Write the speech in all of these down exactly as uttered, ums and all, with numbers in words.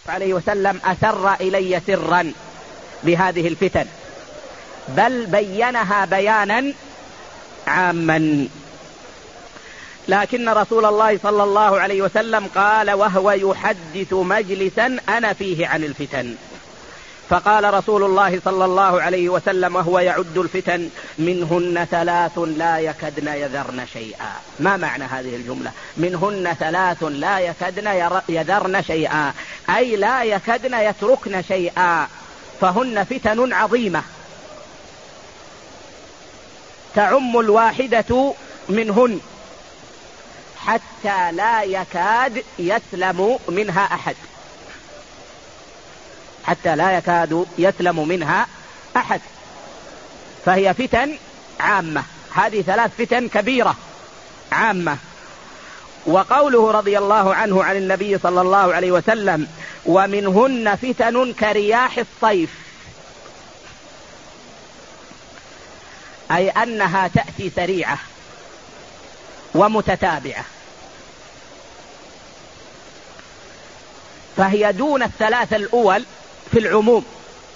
عليه وسلم أسر إلي سرا بهذه الفتن، بل بينها بيانا عاما. لكن رسول الله صلى الله عليه وسلم قال وهو يحدث مجلسا أنا فيه عن الفتن، فقال رسول الله صلى الله عليه وسلم وهو يعد الفتن منهن ثلاث لا يكدن يذرن شيئا. ما معنى هذه الجملة؟ منهن ثلاث لا يكدن يذرن شيئا، أي لا يكدن يتركن شيئا، فهن فتن عظيمة تعم الواحدة منهن حتى لا يكاد يسلم منها أحد، حتى لا يكاد يسلم منها أحد، فهي فتن عامة. هذه ثلاث فتن كبيرة عامة. وقوله رضي الله عنه عن النبي صلى الله عليه وسلم ومنهن فتن كرياح الصيف، أي أنها تأتي سريعة ومتتابعة، فهي دون الثلاثة الأول في العموم،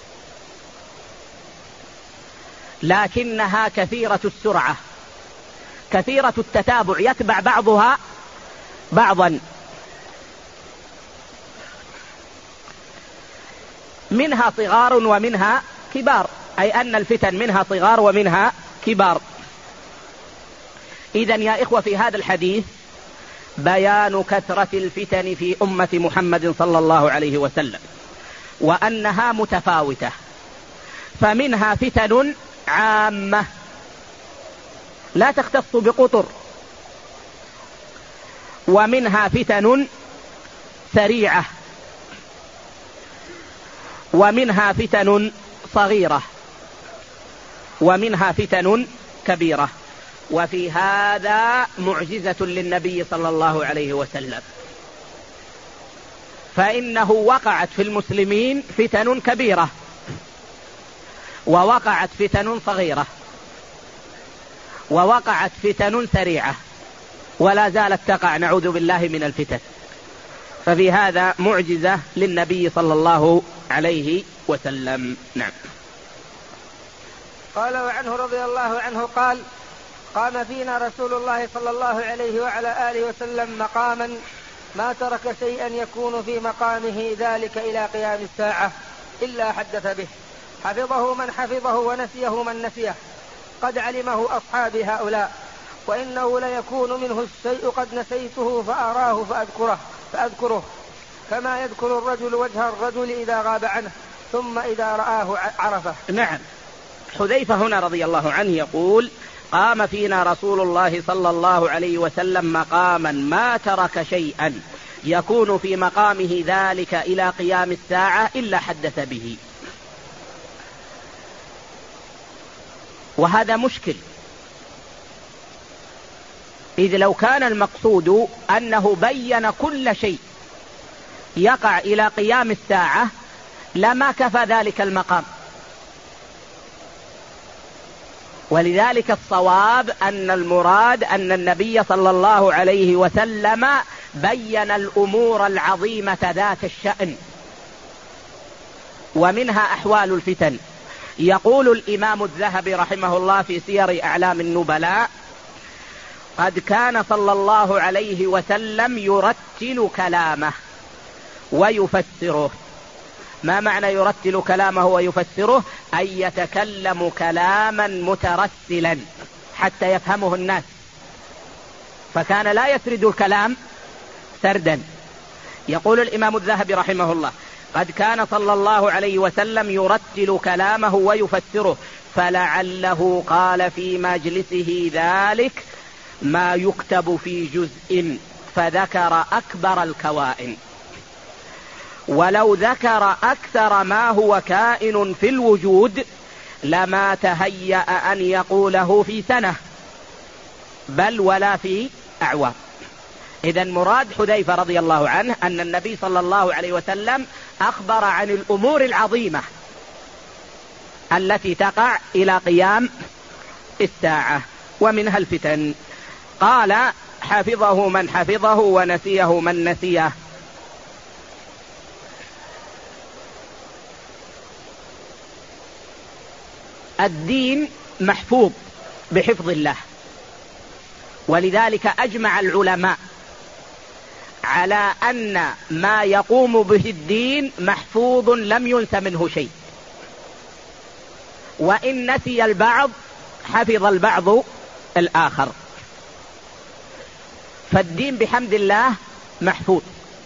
لكنها كثيرة السرعة كثيرة التتابع، يتبع بعضها بعضا. منها صغار ومنها كبار، أي أن الفتن منها صغار ومنها كبار. إذن يا إخوة في هذا الحديث بيان كثرة الفتن في أمة محمد صلى الله عليه وسلم، وأنها متفاوتة، فمنها فتن عامة لا تختص بقطر، ومنها فتن سريعة، ومنها فتن صغيرة، ومنها فتن كبيرة. وفي هذا معجزة للنبي صلى الله عليه وسلم، فإنه وقعت في المسلمين فتن كبيرة ووقعت فتن صغيرة ووقعت فتن سريعة، ولا زالت تقع نعوذ بالله من الفتن. ففي هذا معجزة للنبي صلى الله عليه وسلم. نعم. قال وعنه رضي الله عنه قال قام فينا رسول الله صلى الله عليه وعلى آله وسلم مقاما ما ترك شيئا يكون في مقامه ذلك إلى قيام الساعة إلا حدث به، حفظه من حفظه ونسيه من نسيه، قد علمه أصحابي هؤلاء، وإنه ليكون منه الشيء قد نسيته فأراه فأذكره, فأذكره كما يذكر الرجل وجه الرجل إذا غاب عنه ثم إذا رآه عرفه. نعم. حذيفة هنا رضي الله عنه يقول قام فينا رسول الله صلى الله عليه وسلم مقاما ما ترك شيئا يكون في مقامه ذلك إلى قيام الساعة إلا حدث به. وهذا مشكل، إذ لو كان المقصود أنه بين كل شيء يقع إلى قيام الساعة لما كفى ذلك المقام. ولذلك الصواب أن المراد أن النبي صلى الله عليه وسلم بين الأمور العظيمة ذات الشأن، ومنها أحوال الفتن. يقول الإمام الذهبي رحمه الله في سير أعلام النبلاء قد كان صلى الله عليه وسلم يرتل كلامه ويفسره. ما معنى يرتل كلامه ويفسره؟ أن يتكلم كلاما مترسلا حتى يفهمه الناس، فكان لا يسرد الكلام سردا. يقول الإمام الذهبي رحمه الله قد كان صلى الله عليه وسلم يرتل كلامه ويفسره، فلعله قال في مجلسه ذلك ما يكتب في جزء فذكر أكبر الكوائن، ولو ذكر أكثر ما هو كائن في الوجود لما تهيأ أن يقوله في سنة بل ولا في أعوام. إذن مراد حذيفة رضي الله عنه أن النبي صلى الله عليه وسلم أخبر عن الأمور العظيمة التي تقع إلى قيام الساعة، ومنها الفتن. قال حفظه من حفظه ونسيه من نسيه. الدين محفوظ بحفظ الله، ولذلك أجمع العلماء على أن ما يقوم به الدين محفوظ لم ينس منه شيء، وإن نسي البعض حفظ البعض الآخر، فالدين بحمد الله محفوظ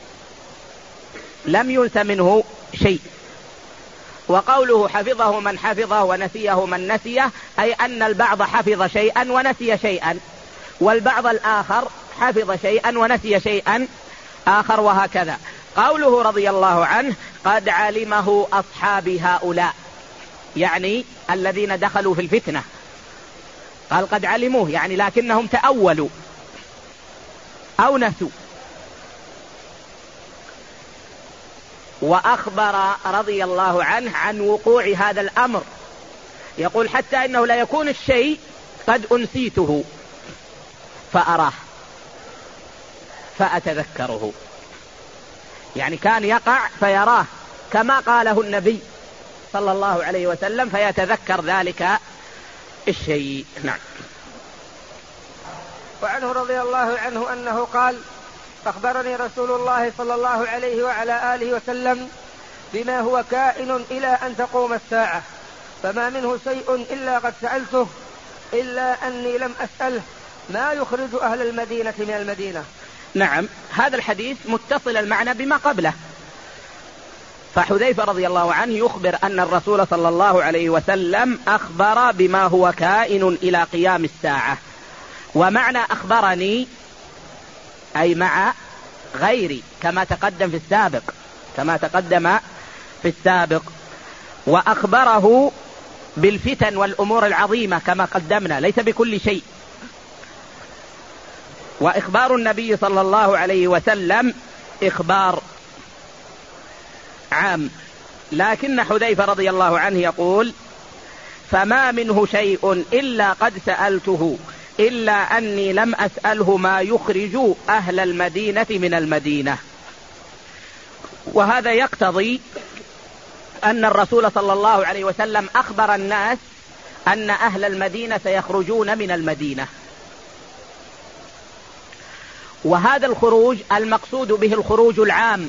لم ينس منه شيء. وقوله حفظه من حفظه ونسيه من نسيه، أي أن البعض حفظ شيئا ونسي شيئا، والبعض الآخر حفظ شيئا ونسي شيئا آخر، وهكذا. قوله رضي الله عنه قد علمه أصحاب هؤلاء، يعني الذين دخلوا في الفتنة، قال قد علموه يعني لكنهم تأولوا أو نسوا. وأخبر رضي الله عنه عن وقوع هذا الأمر، يقول حتى إنه لا يكون الشيء قد أنسيته فأراه فأتذكره، يعني كان يقع فيراه كما قاله النبي صلى الله عليه وسلم فيتذكر ذلك الشيء. نعم. وعنه رضي الله عنه أنه قال أخبرني رسول الله صلى الله عليه وعلى آله وسلم بما هو كائن إلى أن تقوم الساعة، فما منه شيء إلا قد سألته إلا أني لم أسأله ما يخرج أهل المدينة من المدينة. نعم، هذا الحديث متصل المعنى بما قبله، فحذيفة رضي الله عنه يخبر أن الرسول صلى الله عليه وسلم أخبر بما هو كائن إلى قيام الساعة، ومعنى أخبرني أي مع غيري كما تقدم في السابق كما تقدم في السابق وأخبره بالفتن والأمور العظيمة كما قدمنا، ليس بكل شيء. وإخبار النبي صلى الله عليه وسلم إخبار عام، لكن حذيفة رضي الله عنه يقول فما منه شيء إلا قد سألته إلا أني لم أسأله ما يخرج أهل المدينة من المدينة. وهذا يقتضي أن الرسول صلى الله عليه وسلم أخبر الناس أن أهل المدينة سيخرجون من المدينة، وهذا الخروج المقصود به الخروج العام،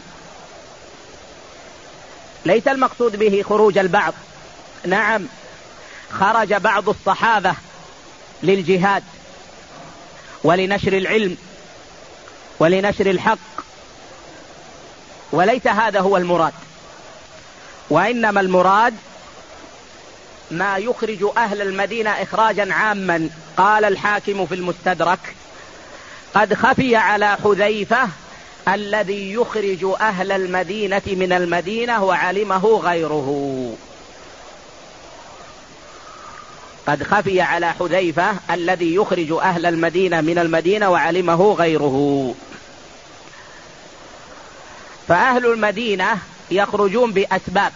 ليس المقصود به خروج البعض. نعم، خرج بعض الصحابة للجهاد ولنشر العلم ولنشر الحق، وليس هذا هو المراد، وإنما المراد ما يخرج أهل المدينة إخراجا عاما. قال الحاكم في المستدرك قد خفي على حذيفة الذي يخرج أهل المدينة من المدينة وعلمه غيره. قد خفي على حذيفة الذي يخرج أهل المدينة من المدينة وعلمه غيره. فأهل المدينة يخرجون بأسباب،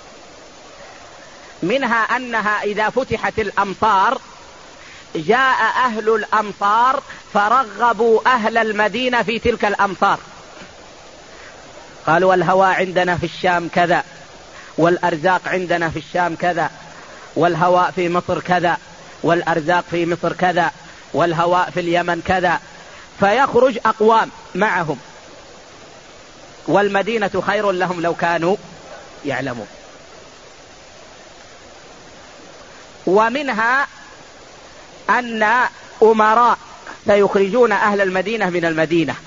منها أنها إذا فتحت الأمصار جاء أهل الأمصار فرغبوا أهل المدينة في تلك الأمصار، قالوا الهواء عندنا في الشام كذا، والأرزاق عندنا في الشام كذا، والهواء في مصر كذا، والأرزاق في مصر كذا، والهواء في اليمن كذا، فيخرج أقوام معهم، والمدينة خير لهم لو كانوا يعلمون. ومنها أن أمراء سيخرجون أهل المدينة من المدينة،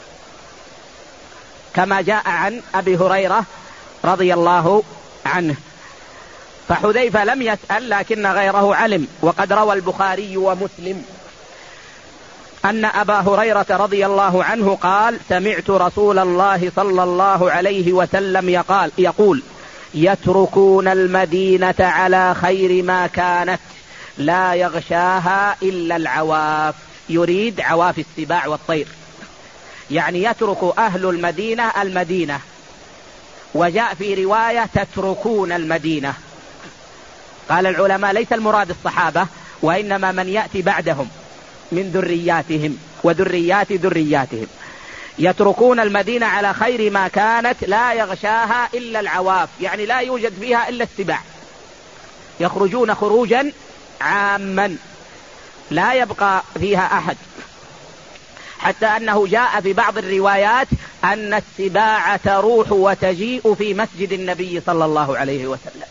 كما جاء عن أبي هريرة رضي الله عنه. فحذيفة لم يسأل لكن غيره علم. وقد روى البخاري ومسلم أن أبا هريرة رضي الله عنه قال سمعت رسول الله صلى الله عليه وسلم يقال يقول يتركون المدينة على خير ما كانت لا يغشاها إلا العواف، يريد عواف السباع والطير، يعني يترك أهل المدينة المدينة. وجاء في رواية تتركون المدينة. قال العلماء ليس المراد الصحابة، وإنما من يأتي بعدهم من ذرياتهم وذريات ذرياتهم. يتركون المدينة على خير ما كانت لا يغشاها إلا العواف، يعني لا يوجد فيها إلا السباع. يخرجون خروجا عاما لا يبقى فيها أحد، حتى أنه جاء في بعض الروايات أن السباع تروح وتجيء في مسجد النبي صلى الله عليه وسلم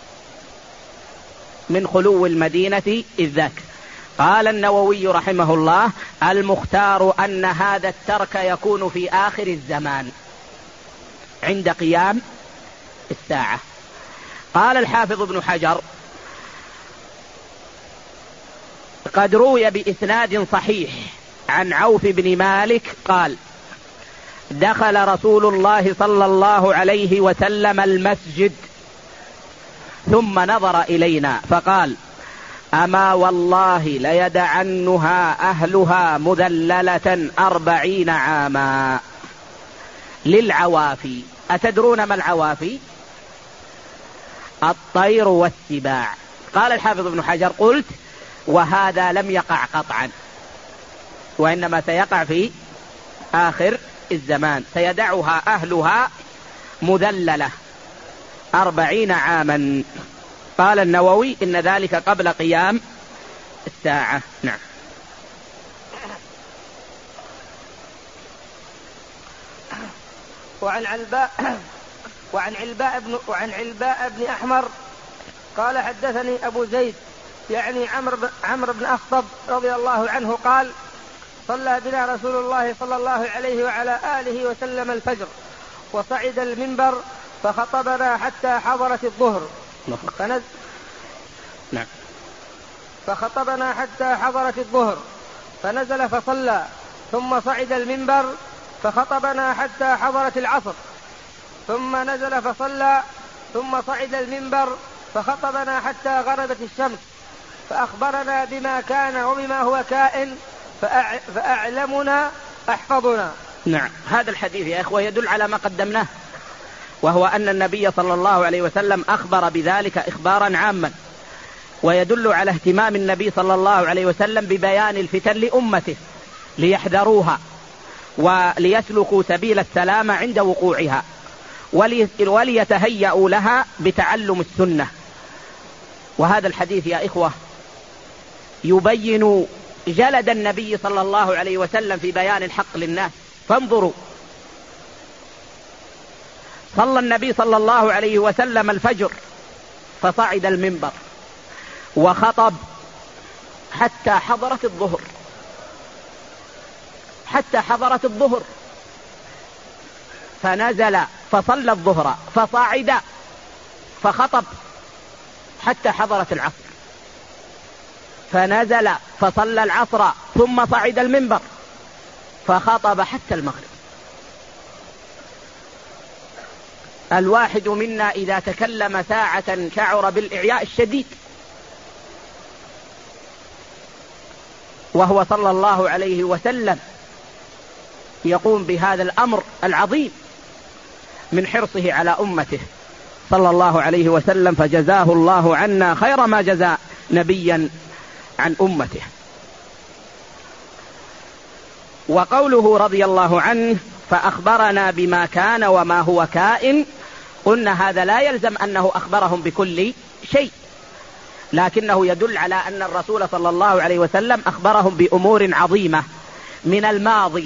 من خلو المدينة إذ ذاك. قال النووي رحمه الله: المختار أن هذا الترك يكون في آخر الزمان عند قيام الساعة. قال الحافظ ابن حجر: قد روي بإسناد صحيح عن عوف بن مالك قال: دخل رسول الله صلى الله عليه وسلم المسجد ثم نظر إلينا فقال: أما والله ليدعنها أهلها مذللة أربعين عاما للعوافي. أتدرون ما العوافي؟ الطير والسباع. قال الحافظ ابن حجر: قلت وهذا لم يقع قطعا، وإنما سيقع في آخر الزمان، سيدعها أهلها مذللة أربعين عاما. قال النووي: إن ذلك قبل قيام الساعة. نعم. وعن علباء وعن علباء بن وعن علباء بن أحمر قال: حدثني أبو زيد يعني عمرو عمرو بن أخطب رضي الله عنه قال: صلى بنا رسول الله صلى الله عليه وعلى آله وسلم الفجر، وصعد المنبر فخطبنا حتى حضرت الظهر فنزل نعم. فخطبنا حتى حضرت الظهر فنزل فصلى، ثم صعد المنبر فخطبنا حتى حضرت العصر، ثم نزل فصلى، ثم صعد المنبر فخطبنا حتى غربت الشمس، فأخبرنا بما كان وبما هو كائن، فأعلمنا أحفظنا. نعم. هذا الحديث يا إخوة يدل على ما قدمناه، وهو أن النبي صلى الله عليه وسلم أخبر بذلك إخبارا عاما، ويدل على اهتمام النبي صلى الله عليه وسلم ببيان الفتن لأمته ليحذروها وليسلكوا سبيل السلامة عند وقوعها، وليتهيأوا لها بتعلم السنة. وهذا الحديث يا إخوة يبين جلد النبي صلى الله عليه وسلم في بيان الحق للناس. فانظروا، صلى النبي صلى الله عليه وسلم الفجر فصعد المنبر وخطب حتى حضرت الظهر حتى حضرت الظهر فنزل فصلى الظهر، فصعد فخطب حتى حضرت العصر، فنزل فصلى العصر، ثم صعد المنبر فخطب حتى المغرب. الواحد منا إذا تكلم ساعة شعر بالإعياء الشديد، وهو صلى الله عليه وسلم يقوم بهذا الأمر العظيم من حرصه على أمته صلى الله عليه وسلم، فجزاه الله عنا خير ما جزى نبيا عن أمته. وقوله رضي الله عنه فأخبرنا بما كان وما هو كائن، قلنا هذا لا يلزم أنه أخبرهم بكل شيء، لكنه يدل على أن الرسول صلى الله عليه وسلم أخبرهم بأمور عظيمة من الماضي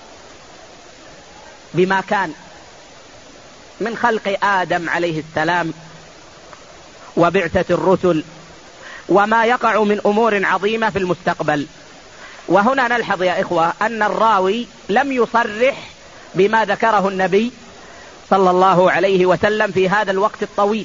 بما كان من خلق آدم عليه السلام وبعثة الرسل، وما يقع من أمور عظيمة في المستقبل. وهنا نلحظ يا إخوة أن الراوي لم يصرح بما ذكره النبي صلى الله عليه وسلم في هذا الوقت الطويل.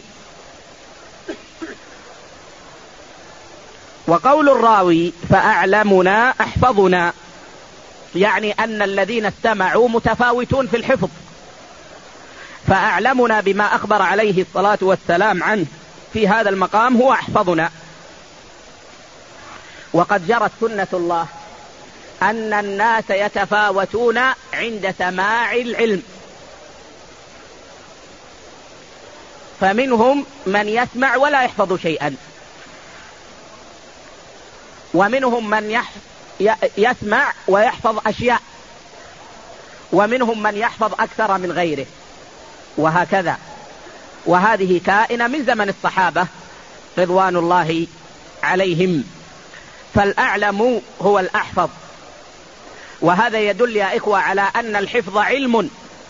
وقول الراوي فأعلمنا أحفظنا يعني أن الذين استمعوا متفاوتون في الحفظ، فأعلمنا بما أخبر عليه الصلاة والسلام عنه في هذا المقام هو أحفظنا. وقد جرت سنة الله أن الناس يتفاوتون عند سماع العلم، فمنهم من يسمع ولا يحفظ شيئا، ومنهم من يسمع ويحفظ أشياء، ومنهم من يحفظ أكثر من غيره، وهكذا. وهذه كائنة من زمن الصحابة رضوان الله عليهم. فالأعلم هو الأحفظ، وهذا يدل يا إخوة على أن الحفظ علم،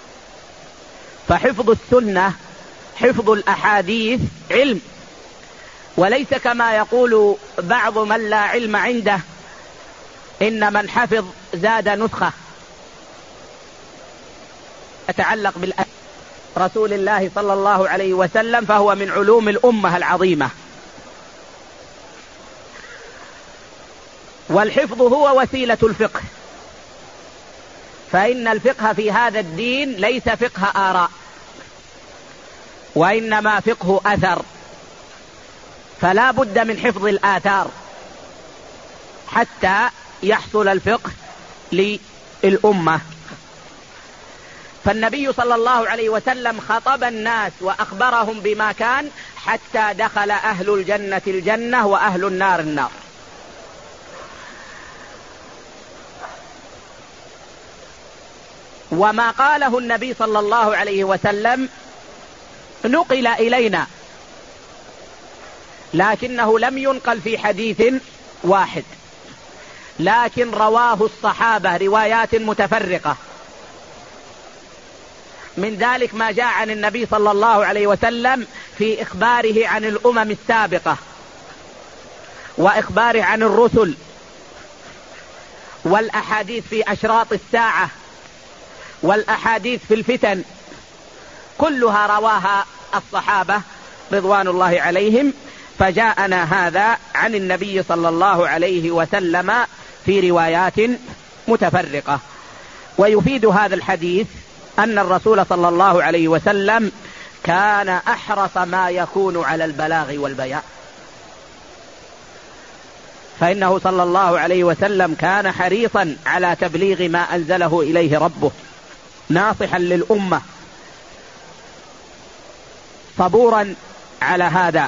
فحفظ السنة حفظ الأحاديث علم، وليس كما يقول بعض من لا علم عنده إن من حفظ زاد نسخة يتعلق برسول الله صلى الله عليه وسلم، فهو من علوم الأمة العظيمة. والحفظ هو وسيلة الفقه، فإن الفقه في هذا الدين ليس فقه آراء، وإنما فقه أثر، فلا بد من حفظ الآثار حتى يحصل الفقه للأمة. فالنبي صلى الله عليه وسلم خطب الناس وأخبرهم بما كان حتى دخل أهل الجنة الجنة وأهل النار النار. وما قاله النبي صلى الله عليه وسلم نقل إلينا، لكنه لم ينقل في حديث واحد، لكن رواه الصحابة روايات متفرقة. من ذلك ما جاء عن النبي صلى الله عليه وسلم في إخباره عن الأمم السابقة، وإخباره عن الرسل، والأحاديث في أشراط الساعة، والأحاديث في الفتن، كلها رواها الصحابة رضوان الله عليهم. فجاءنا هذا عن النبي صلى الله عليه وسلم في روايات متفرقة. ويفيد هذا الحديث أن الرسول صلى الله عليه وسلم كان أحرص ما يكون على البلاغ والبيان، فإنه صلى الله عليه وسلم كان حريصا على تبليغ ما أنزله إليه ربه، ناصحا للأمة، صبورا على هذا.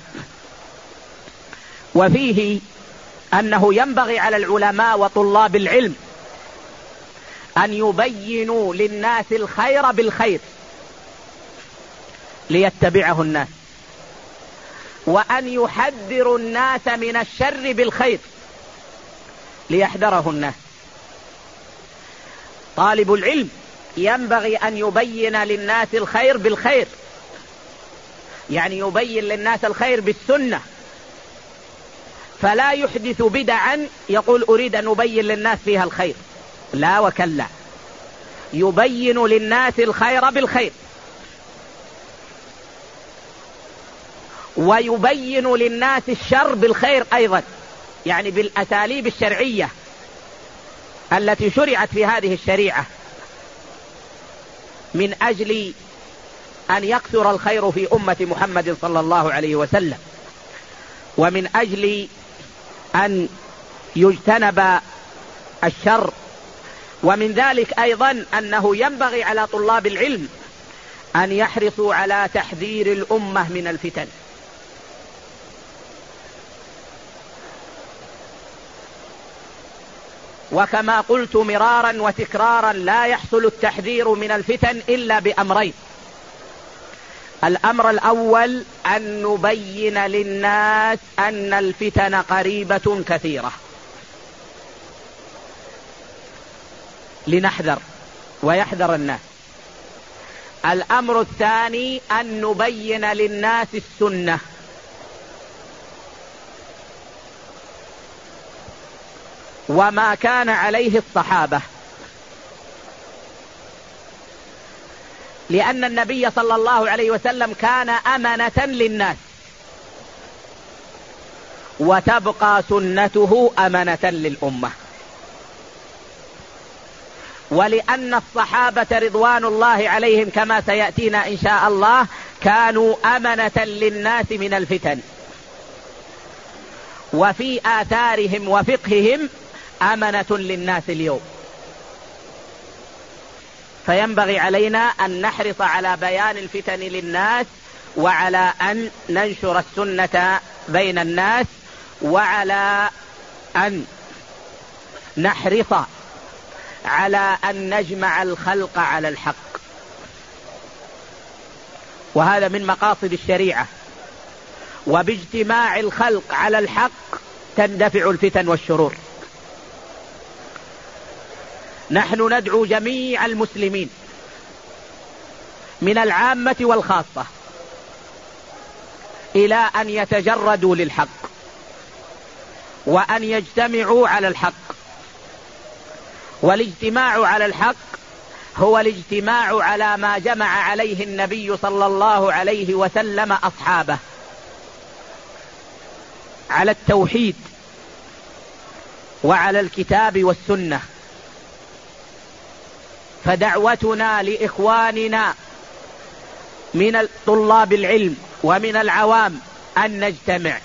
وفيه أنه ينبغي على العلماء وطلاب العلم أن يبينوا للناس الخير بالخير ليتبعه الناس، وأن يحذروا الناس من الشر بالخير ليحذره الناس. طالب العلم ينبغي أن يبين للناس الخير بالخير، يعني يبين للناس الخير بالسنة، فلا يحدث بدعا يقول أريد أن أبين للناس فيها الخير، لا وكلا، يبين للناس الخير بالخير، ويبين للناس الشر بالخير أيضا، يعني بالأساليب الشرعية التي شرعت في هذه الشريعة، من أجل أن يكثر الخير في أمة محمد صلى الله عليه وسلم، ومن أجل أن يجتنب الشر. ومن ذلك أيضا أنه ينبغي على طلاب العلم أن يحرصوا على تحذير الأمة من الفتن، وكما قلت مرارا وتكرارا لا يحصل التحذير من الفتن إلا بأمرين: الأمر الأول أن نبين للناس أن الفتن قريبة كثيرة لنحذر ويحذر الناس. الأمر الثاني أن نبين للناس السنة، وما كان عليه الصحابة، لأن النبي صلى الله عليه وسلم كان أمنة للناس، وتبقى سنته أمنة للأمة. ولأن الصحابة رضوان الله عليهم كما سيأتينا إن شاء الله كانوا أمنة للناس من الفتن، وفي آثارهم وفقههم أمنة للناس اليوم. فينبغي علينا أن نحرص على بيان الفتن للناس، وعلى أن ننشر السنة بين الناس، وعلى أن نحرص على أن نجمع الخلق على الحق، وهذا من مقاصد الشريعة. وباجتماع الخلق على الحق تندفع الفتن والشرور. نحن ندعو جميع المسلمين من العامة والخاصة إلى أن يتجردوا للحق وأن يجتمعوا على الحق. والاجتماع على الحق هو الاجتماع على ما جمع عليه النبي صلى الله عليه وسلم أصحابه، على التوحيد وعلى الكتاب والسنة. فدعوتنا لإخواننا من طلاب العلم ومن العوام أن نجتمع،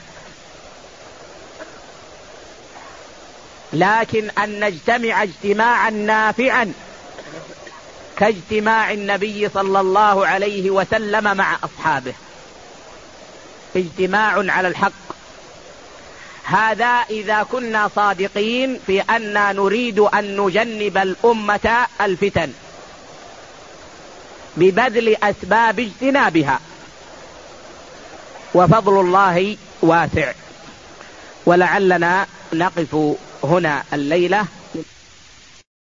لكن أن نجتمع اجتماعا نافعا كاجتماع النبي صلى الله عليه وسلم مع أصحابه، اجتماع على الحق. هذا إذا كنا صادقين في أننا نريد أن نجنب الأمة الفتن ببذل أسباب اجتنابها، وفضل الله واسع. ولعلنا نقف هنا الليلة